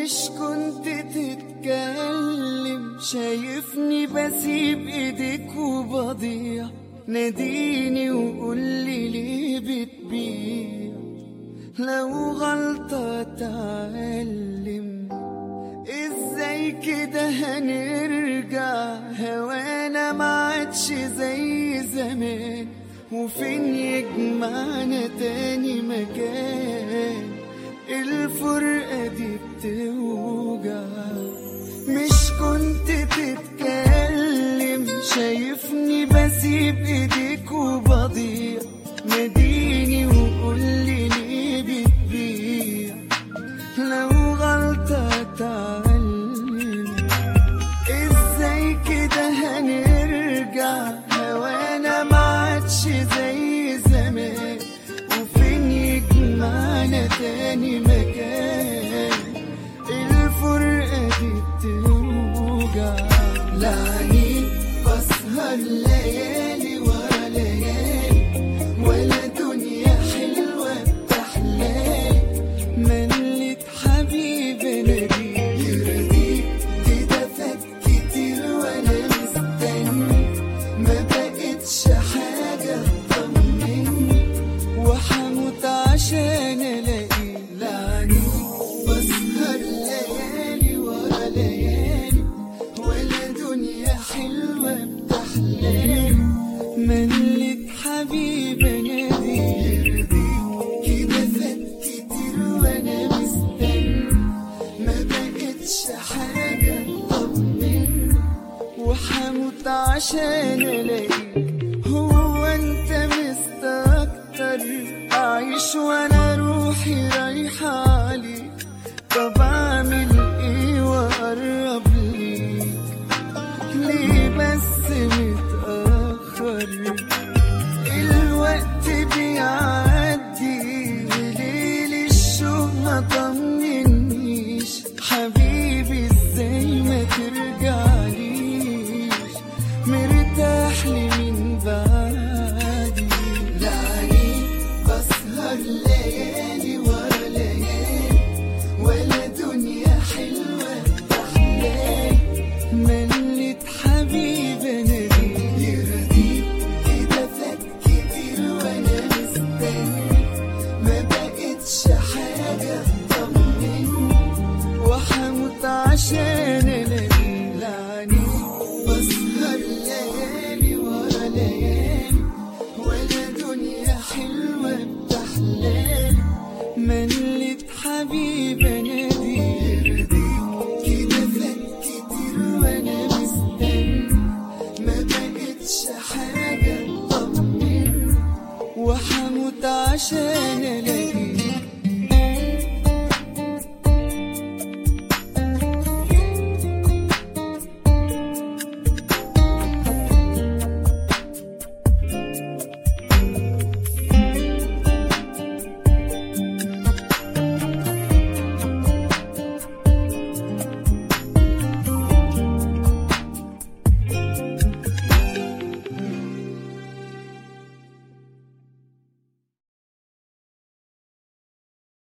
مش كنت تتكلم، شايفني بسيب ايديك وبضيع، ناديني وقولي ليه بتبيع، لو غلطة اتعلم، ازاي كده هنرجع، هوانا معادش زي زمان، وفين يجمعنا تاني مكان، الفرقة دي بتوجع. مش كنت تتكلم، شايفني بسيب ايديك وبضيع، ناديني وقولي ليه بتبيع، لو غلطة اتعلم، ازاي كده هنرجع، هوانا معادش زي زمان، وفين يجمعنا تاني مكان، الفرقة دي بتوجع. لعنيك بسهر ليالي ورا ليالي، ولا دنيا حلوة بتحلالي، مليت حبيبي ناديك يرضيك، كده فات كتير وانا مستني، ما بقتش حاجة تطمني، وحموت عشان الاقيك. لعنيك بسهر ليالي ورا ليالي، ولا دنيا حلوة بتحلالي، مليت حبيبي ناديك يرضيك، كده فات كتير وانا مستني، ما بقتش حاجة تطمني، وحموت عشان الاقيك. هو انت مستكتر اعيش وانا روحي رايحة عليك، طب اعمل ايه واقرب ليك، ليه بس متأخر، الوقت بيعدي، ليل الشوق ما طمنيش، حبيبي ازاي ما ترجعليش، مرتاح لي من بعدي. لعنيك بسهر ليالي ورا ليالي، ولا دنيا حلوة بتحلالي، مليت حبيبي ناديك يرضيك، كده فات كتير وانا مستني، ما بقتش حاجة تطمني، وحموت عشان